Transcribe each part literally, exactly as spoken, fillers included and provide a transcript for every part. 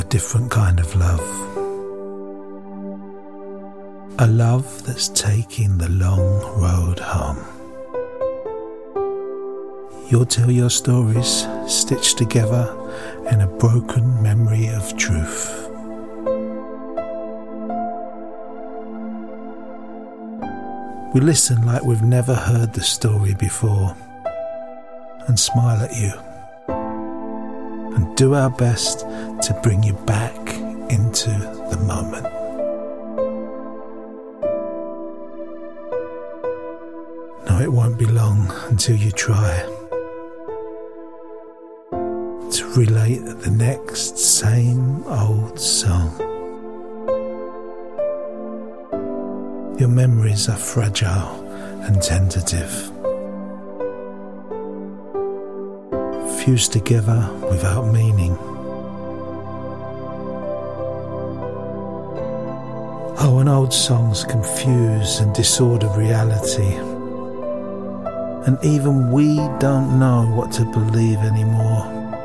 different kind of love. A love that's taking the long road home. You'll tell your stories stitched together in a broken memory of truth. We listen like we've never heard the story before and smile at you and do our best to bring you back into the moment. No, it won't be long until you try to relate the next same old song. Your memories are fragile and tentative, fused together without meaning. Oh, and old songs confuse and disorder reality, and even we don't know what to believe anymore.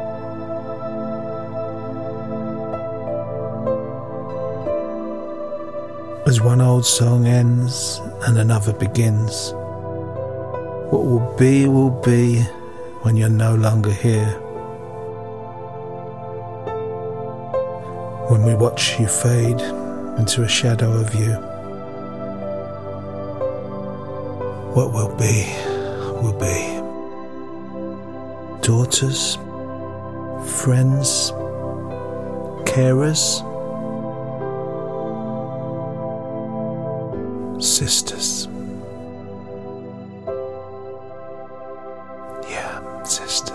As one old song ends and another begins, what will be will be when you're no longer here. When we watch you fade into a shadow of you, what will be will be. Daughters, friends, carers, sisters. Yeah, sisters.